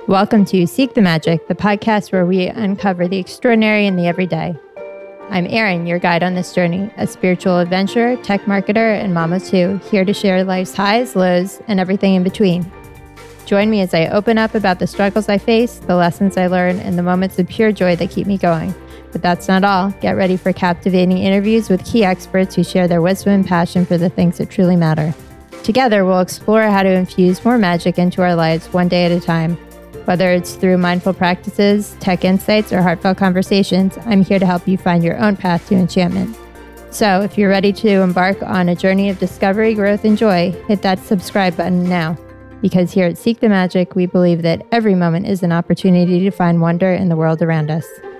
Welcome to Seek the Magic, the podcast where we uncover the extraordinary in the everyday. I'm Erin, your guide on this journey, a spiritual adventurer, tech marketer, and mama too, here to share life's highs, lows, and everything in between. Join me as I open up about the struggles I face, the lessons I learn, and the moments of pure joy that keep me going. But that's not all. Get ready for captivating interviews with key experts who share their wisdom and passion for the things that truly matter. Together, we'll explore how to infuse more magic into our lives one day at a time. Whether it's through mindful practices, tech insights, or heartfelt conversations, I'm here to help you find your own path to enchantment. So if you're ready to embark on a journey of discovery, growth, and joy, hit that subscribe button now. Because here at Seek the Magic, we believe that every moment is an opportunity to find wonder in the world around us.